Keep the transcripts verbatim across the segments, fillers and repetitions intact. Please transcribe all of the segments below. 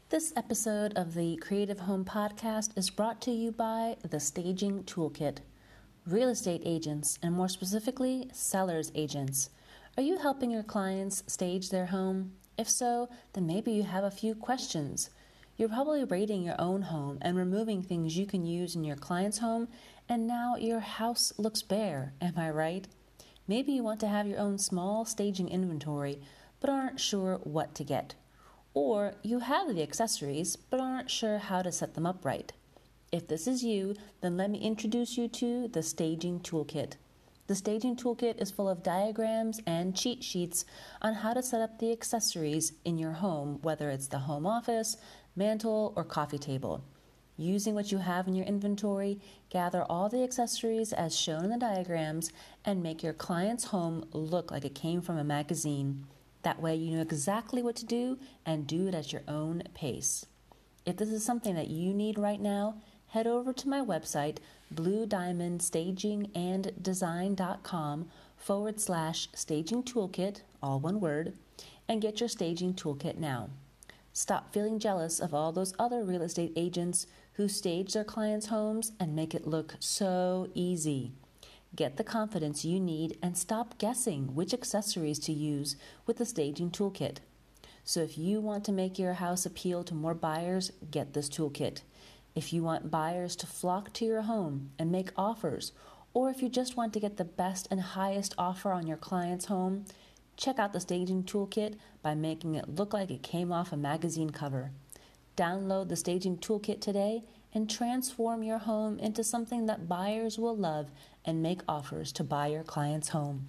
This episode of the Creative Home Podcast is brought to you by the Staging Toolkit. Real estate agents, and more specifically, sellers agents. Are you helping your clients stage their home? If so, then maybe you have a few questions. You're probably rating your own home and removing things you can use in your client's home, and now your house looks bare. Am I right? Maybe you want to have your own small staging inventory, but aren't sure what to get. Or you have the accessories, but aren't sure how to set them up right. If this is you, then let me introduce you to the Staging Toolkit. The Staging Toolkit is full of diagrams and cheat sheets on how to set up the accessories in your home, whether it's the home office, mantle, or coffee table. Using what you have in your inventory, gather all the accessories as shown in the diagrams and make your client's home look like it came from a magazine. That way you know exactly what to do and do it at your own pace. If this is something that you need right now, head over to my website, blue diamond staging and design dot com forward slash staging toolkit, all one word, and get your staging toolkit now. Stop feeling jealous of all those other real estate agents who stage their clients' homes and make it look so easy. Get the confidence you need and stop guessing which accessories to use with the Staging Toolkit. So if you want to make your house appeal to more buyers, get this toolkit. If you want buyers to flock to your home and make offers, or if you just want to get the best and highest offer on your client's home, check out the Staging Toolkit by making it look like it came off a magazine cover. Download the Staging Toolkit today and transform your home into something that buyers will love and make offers to buy your client's home.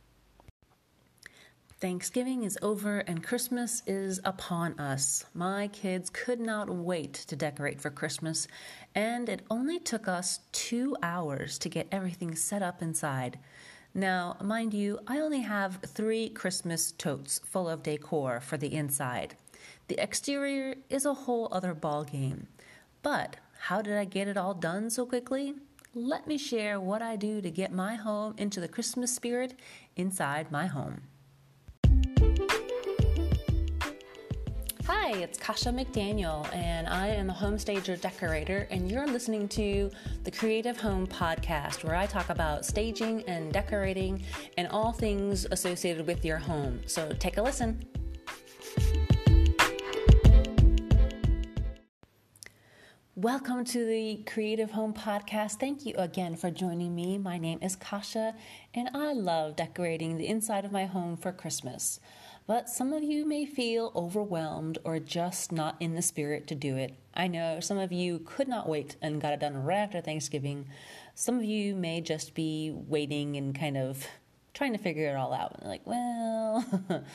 Thanksgiving is over and Christmas is upon us. My kids could not wait to decorate for Christmas, and it only took us two hours to get everything set up inside. Now, mind you, I only have three Christmas totes full of decor for the inside. The exterior is a whole other ballgame. But how did I get it all done so quickly? Let me share what I do to get my home into the Christmas spirit inside my home. Hi, it's Kasha McDaniel, and I am a home stager decorator, and you're listening to the Creative Home Podcast, where I talk about staging and decorating and all things associated with your home. So take a listen. Welcome to the Creative Home Podcast. Thank you again for joining me. My name is Kasha, and I love decorating the inside of my home for Christmas. But some of you may feel overwhelmed or just not in the spirit to do it. I know some of you could not wait and got it done right after Thanksgiving. Some of you may just be waiting and kind of trying to figure it all out. Like, well...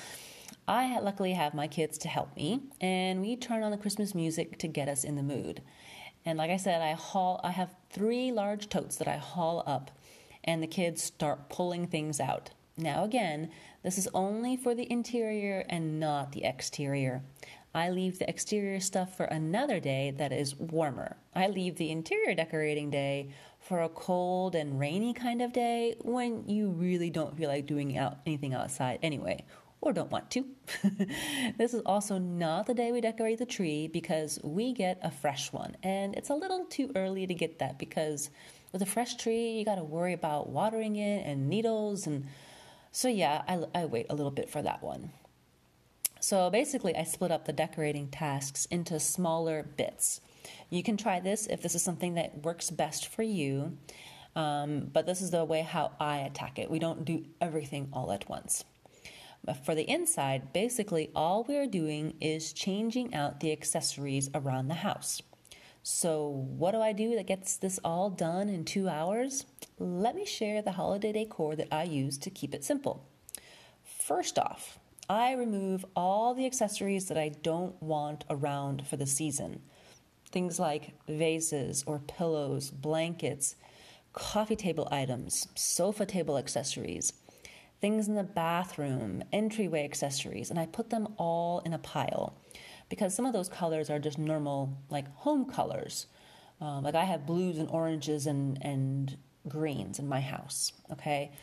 I luckily have my kids to help me, and we turn on the Christmas music to get us in the mood. And like I said, I haul. I have three large totes that I haul up, and the kids start pulling things out. Now again, this is only for the interior and not the exterior. I leave the exterior stuff for another day that is warmer. I leave the interior decorating day for a cold and rainy kind of day when you really don't feel like doing out anything outside anyway, or don't want to. This is also not the day we decorate the tree because we get a fresh one. And it's a little too early to get that because with a fresh tree, you got to worry about watering it and needles. And so yeah, I, I wait a little bit for that one. So basically, I split up the decorating tasks into smaller bits. You can try this if this is something that works best for you. Um, but this is the way how I attack it. We don't do everything all at once. But for the inside, basically all we're doing is changing out the accessories around the house. So what do I do that gets this all done in two hours? Let me share the holiday decor that I use to keep it simple. First off, I remove all the accessories that I don't want around for the season. Things like vases or pillows, blankets, coffee table items, sofa table accessories, things in the bathroom, entryway accessories, and I put them all in a pile because some of those colors are just normal, like home colors. Um, like I have blues and oranges and, and greens in my house, okay?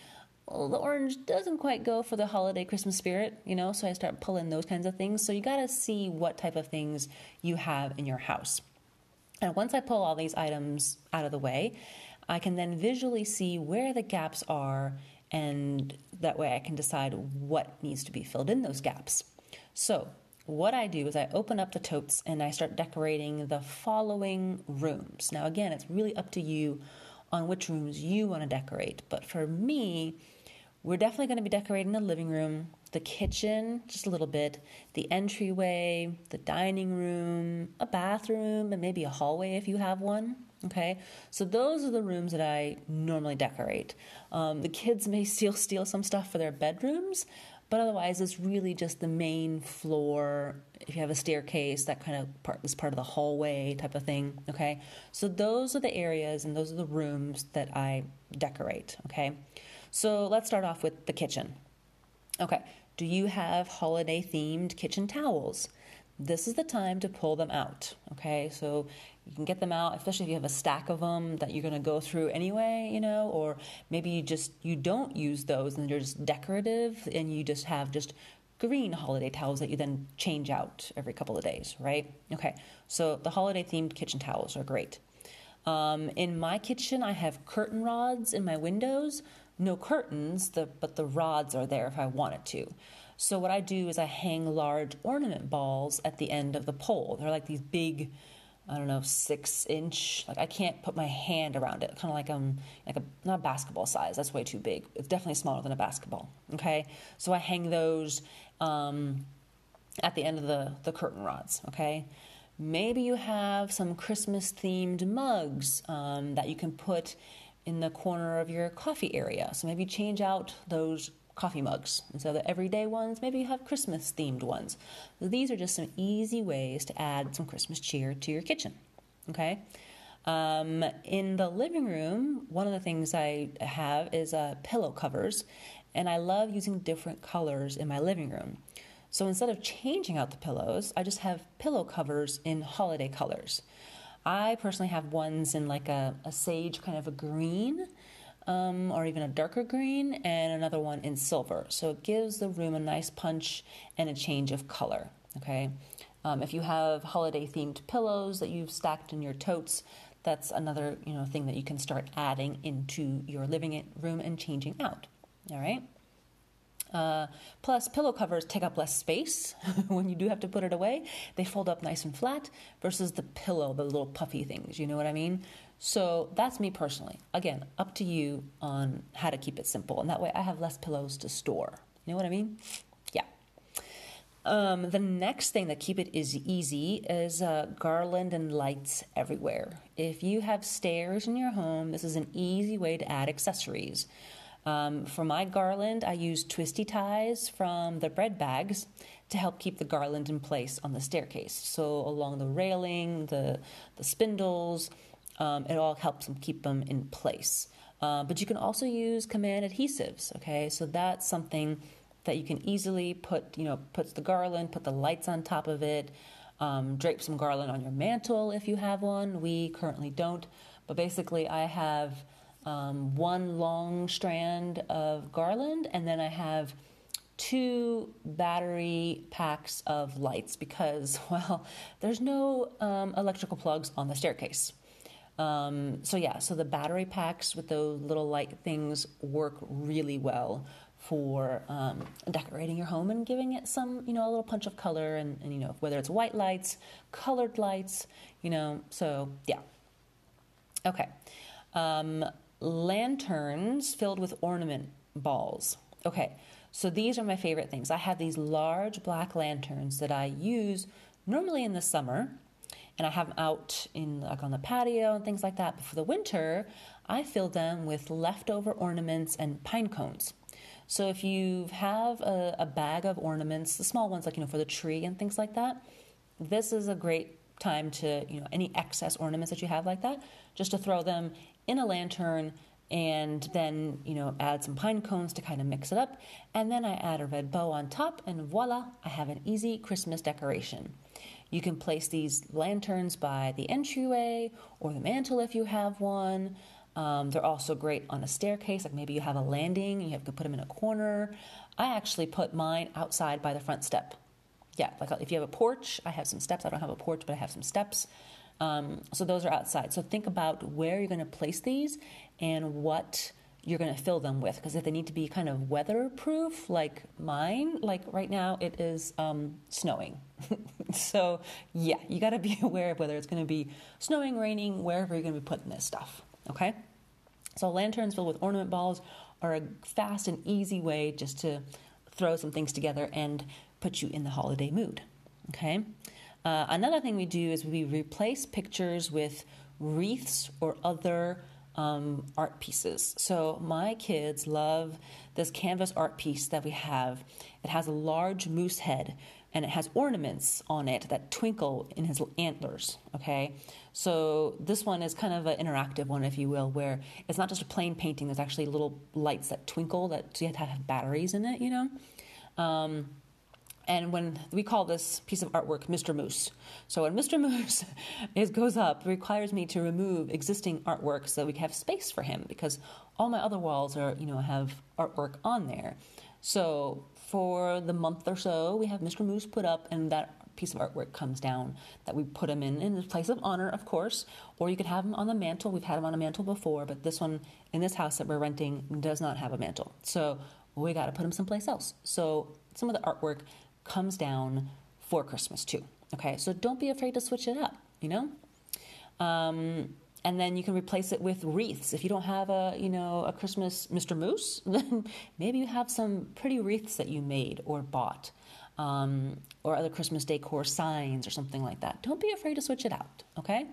well, the orange doesn't quite go for the holiday Christmas spirit, you know, so I start pulling those kinds of things. So you got to see what type of things you have in your house. And once I pull all these items out of the way, I can then visually see where the gaps are, and that way I can decide what needs to be filled in those gaps. So what I do is I open up the totes and I start decorating the following rooms. Now, again, it's really up to you on which rooms you want to decorate. But for me, we're definitely going to be decorating the living room, the kitchen, just a little bit, the entryway, the dining room, a bathroom, and maybe a hallway if you have one. Okay, so those are the rooms that I normally decorate. Um, the kids may still steal some stuff for their bedrooms, but otherwise it's really just the main floor. If you have a staircase, that kind of part is part of the hallway type of thing. Okay, so those are the areas and those are the rooms that I decorate. Okay, so let's start off with the kitchen. Okay, do you have holiday themed kitchen towels? This is the time to pull them out. Okay, so you can get them out, especially if you have a stack of them that you're going to go through anyway, you know, or maybe you just, you don't use those and they're just decorative and you just have just green holiday towels that you then change out every couple of days, right? Okay, so the holiday themed kitchen towels are great. Um, in my kitchen, I have curtain rods in my windows. No curtains, the, but the rods are there if I wanted to. So what I do is I hang large ornament balls at the end of the pole. They're like these big, I don't know, six inch, like I can't put my hand around it, kind of like um like a, not a basketball size, that's way too big. It's definitely smaller than a basketball, okay? So I hang those um, at the end of the, the curtain rods, okay? Maybe you have some Christmas themed mugs um, that you can put in the corner of your coffee area. So maybe change out those coffee mugs. Instead of the everyday ones, maybe you have Christmas themed ones. So these are just some easy ways to add some Christmas cheer to your kitchen. Okay. Um, in the living room, one of the things I have is uh, pillow covers, and I love using different colors in my living room. So instead of changing out the pillows, I just have pillow covers in holiday colors. I personally have ones in like a, a sage kind of a green, Um, or even a darker green, and another one in silver. So it gives the room a nice punch and a change of color, okay? Um, if you have holiday-themed pillows that you've stacked in your totes, that's another, you know, thing that you can start adding into your living room and changing out, all right? Uh, plus, pillow covers take up less space when you do have to put it away. They fold up nice and flat versus the pillow, the little puffy things, you know what I mean? So that's me personally. Again, up to you on how to keep it simple. And that way I have less pillows to store. You know what I mean? Yeah. Um, the next thing that keep it is easy is uh, garland and lights everywhere. If you have stairs in your home, this is an easy way to add accessories. Um, for my garland, I use twisty ties from the bread bags to help keep the garland in place on the staircase. So along the railing, the, the spindles, um, it all helps them keep them in place. Uh, but you can also use command adhesives, okay? So that's something that you can easily put, you know, puts the garland, put the lights on top of it, um, drape some garland on your mantle if you have one. We currently don't, but basically I have Um, one long strand of garland, and then I have two battery packs of lights because, well, there's no um, electrical plugs on the staircase. Um, so yeah, so the battery packs with those little light things work really well for um, decorating your home and giving it some, you know, a little punch of color, and, and you know, whether it's white lights, colored lights, you know, so yeah. Okay. Um, lanterns filled with ornament balls. Okay, so these are my favorite things. I have these large black lanterns that I use normally in the summer, and I have them out in like on the patio and things like that. But for the winter, I fill them with leftover ornaments and pine cones. So if you have a, a bag of ornaments, the small ones like, you know, for the tree and things like that, this is a great time to, you know, any excess ornaments that you have like that, just to throw them in a lantern and then, you know, add some pine cones to kind of mix it up. And then I add a red bow on top, and voila, I have an easy Christmas decoration. You can place these lanterns by the entryway or the mantle if you have one. Um, they're also great on a staircase, like maybe you have a landing, you have to put them in a corner. I actually put mine outside by the front step. Yeah, like if you have a porch, I have some steps. I don't have a porch, but I have some steps. Um, so those are outside. So think about where you're going to place these and what you're going to fill them with. Because if they need to be kind of weatherproof, like mine, like right now it is um, snowing. So yeah, you got to be aware of whether it's going to be snowing, raining, wherever you're going to be putting this stuff. Okay? So lanterns filled with ornament balls are a fast and easy way just to throw some things together and put you in the holiday mood. Okay? Uh, another thing we do is we replace pictures with wreaths or other um, art pieces. So my kids love this canvas art piece that we have. It has a large moose head and it has ornaments on it that twinkle in his antlers. Okay, so this one is kind of an interactive one, if you will, where it's not just a plain painting. There's actually little lights that twinkle that so you have to have batteries in it. You know. Um, And when we call this piece of artwork Mister Moose. So when Mister Moose is, goes up, it requires me to remove existing artwork so that we have space for him because all my other walls are, you know, have artwork on there. So for the month or so, we have Mister Moose put up and that piece of artwork comes down that we put him in in his place of honor, of course, or you could have him on the mantle. We've had him on a mantle before, but this one in this house that we're renting does not have a mantle. So we got to put him someplace else. So some of the artwork comes down for Christmas too. Okay, so don't be afraid to switch it up, you know? Um, and then you can replace it with wreaths. If you don't have a, you know, a Christmas Mister Moose, then maybe you have some pretty wreaths that you made or bought, um, or other Christmas decor signs or something like that. Don't be afraid to switch it out, okay?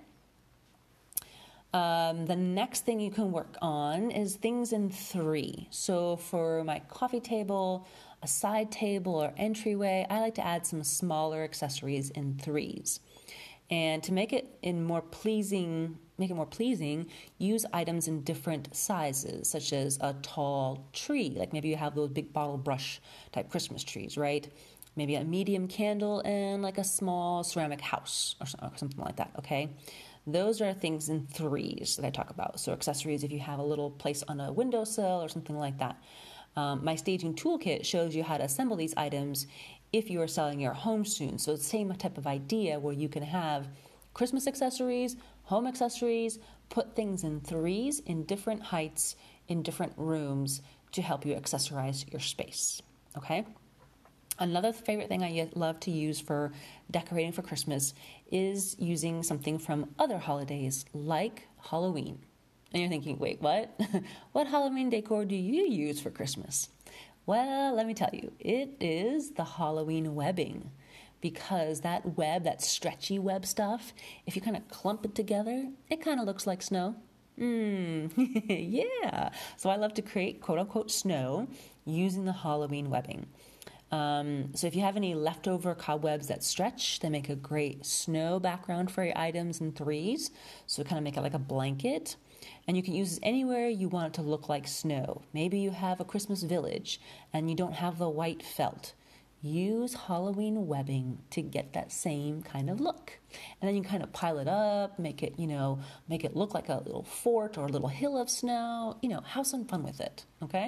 Um, the next thing you can work on is things in three. So for my coffee table, a side table, or entryway, I like to add some smaller accessories in threes. And to make it in more pleasing, make it more pleasing, use items in different sizes, such as a tall tree, like maybe you have those big bottle brush type Christmas trees, right? Maybe a medium candle and like a small ceramic house or something like that, okay? Those are things in threes that I talk about. So accessories, if you have a little place on a windowsill or something like that. Um, my staging toolkit shows you how to assemble these items if you are selling your home soon. So it's the same type of idea where you can have Christmas accessories, home accessories, put things in threes in different heights, in different rooms to help you accessorize your space, okay? Another favorite thing I love to use for decorating for Christmas is using something from other holidays like Halloween. And you're thinking, wait, what? What Halloween decor do you use for Christmas? Well, let me tell you, it is the Halloween webbing. Because that web, that stretchy web stuff, if you kind of clump it together, it kind of looks like snow. Mmm, yeah. So I love to create quote-unquote snow using the Halloween webbing. Um, so if you have any leftover cobwebs that stretch, they make a great snow background for your items in threes. So kind of make it like a blanket. And you can use this anywhere you want it to look like snow. Maybe you have a Christmas village and you don't have the white felt. Use Halloween webbing to get that same kind of look. And then you kind of pile it up, make it, you know, make it look like a little fort or a little hill of snow. You know, have some fun with it, okay?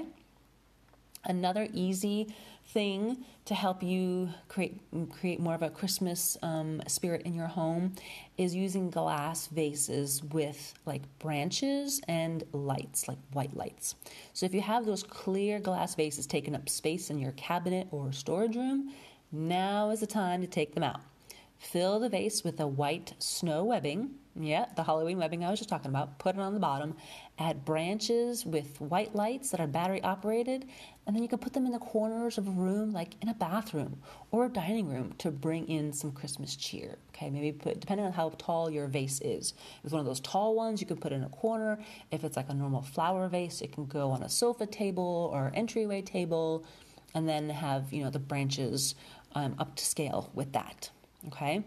Another easy thing to help you create create more of a Christmas um, spirit in your home is using glass vases with like branches and lights, like white lights. So if you have those clear glass vases taking up space in your cabinet or storage room, now is the time to take them out. Fill the vase with a white snow webbing. Yeah, the Halloween webbing I was just talking about. Put it on the bottom. Add branches with white lights that are battery operated. And then you can put them in the corners of a room, like in a bathroom or a dining room to bring in some Christmas cheer. Okay, maybe put, depending on how tall your vase is. If it's one of those tall ones, you can put it in a corner. If it's like a normal flower vase, it can go on a sofa table or entryway table. And then have, you know, the branches um, up to scale with that. Okay.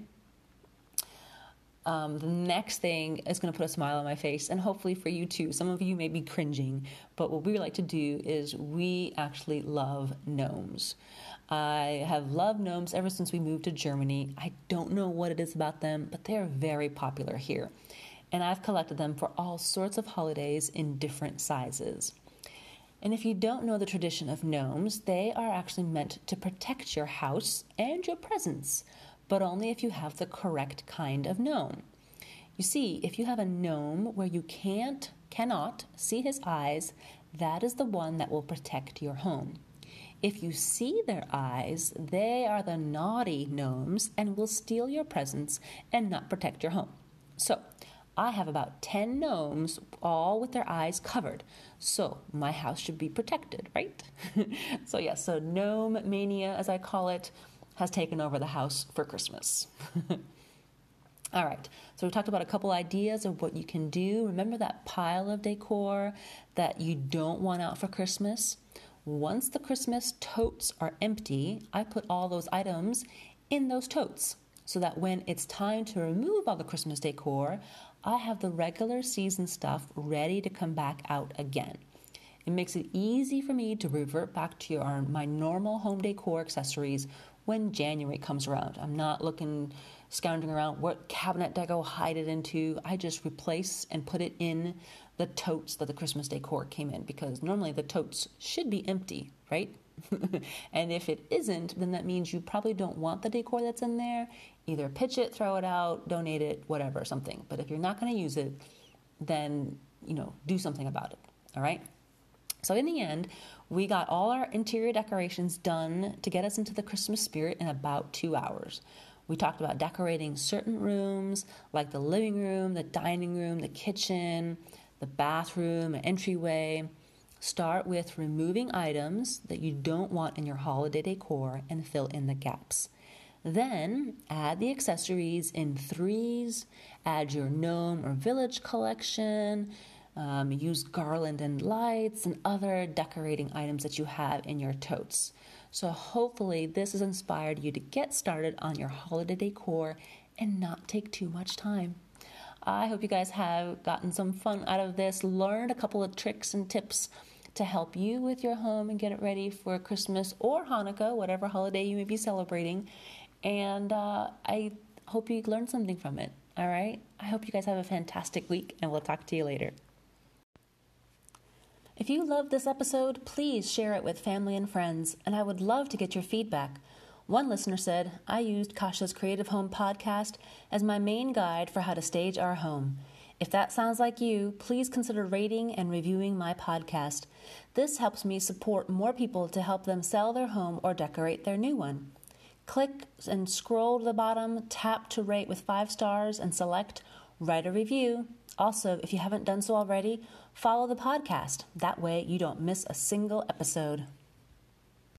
Um, the next thing is going to put a smile on my face, and hopefully for you too. Some of you may be cringing, but what we like to do is we actually love gnomes. I have loved gnomes ever since we moved to Germany. I don't know what it is about them, but they are very popular here. and I've collected them for all sorts of holidays in different sizes. And if you don't know the tradition of gnomes, they are actually meant to protect your house and your presents, but only if you have the correct kind of gnome. You see, if you have a gnome where you can't, cannot see his eyes, that is the one that will protect your home. If you see their eyes, they are the naughty gnomes and will steal your presents and not protect your home. So, I have about ten gnomes, all with their eyes covered. So, my house should be protected, right? so, yes, yeah, so gnome mania, as I call it, has taken over the house for Christmas. All right, so we talked about a couple ideas of what you can do. Remember that pile of decor that you don't want out for Christmas? Once the Christmas totes are empty, I put all those items in those totes so that when it's time to remove all the Christmas decor, I have the regular season stuff ready to come back out again. It makes it easy for me to revert back to your, my normal home decor accessories when January comes around. I'm not looking, scounding around what cabinet deco hide it into. I just replace and put it in the totes that the Christmas decor came in, because normally the totes should be empty, right? And if it isn't, then that means you probably don't want the decor that's in there. Either pitch it, throw it out, donate it, whatever, something. But if you're not going to use it, then, you know, do something about it, all right? So in the end, we got all our interior decorations done to get us into the Christmas spirit in about two hours. We talked about decorating certain rooms, like the living room, the dining room, the kitchen, the bathroom, an entryway. Start with removing items that you don't want in your holiday decor and fill in the gaps. Then add the accessories in threes, add your gnome or village collection, um, use garland and lights and other decorating items that you have in your totes. So hopefully this has inspired you to get started on your holiday decor and not take too much time. I hope you guys have gotten some fun out of this, learned a couple of tricks and tips to help you with your home and get it ready for Christmas or Hanukkah, whatever holiday you may be celebrating. And uh, I hope you learned something from it, all right? I hope you guys have a fantastic week, and we'll talk to you later. If you loved this episode, please share it with family and friends, and I would love to get your feedback. One listener said, I used Kasha's Creative Home podcast as my main guide for how to stage our home. If that sounds like you, please consider rating and reviewing my podcast. This helps me support more people to help them sell their home or decorate their new one. Click and scroll to the bottom, tap to rate with five stars, and select Write a Review. Also, if you haven't done so already, follow the podcast. That way you don't miss a single episode.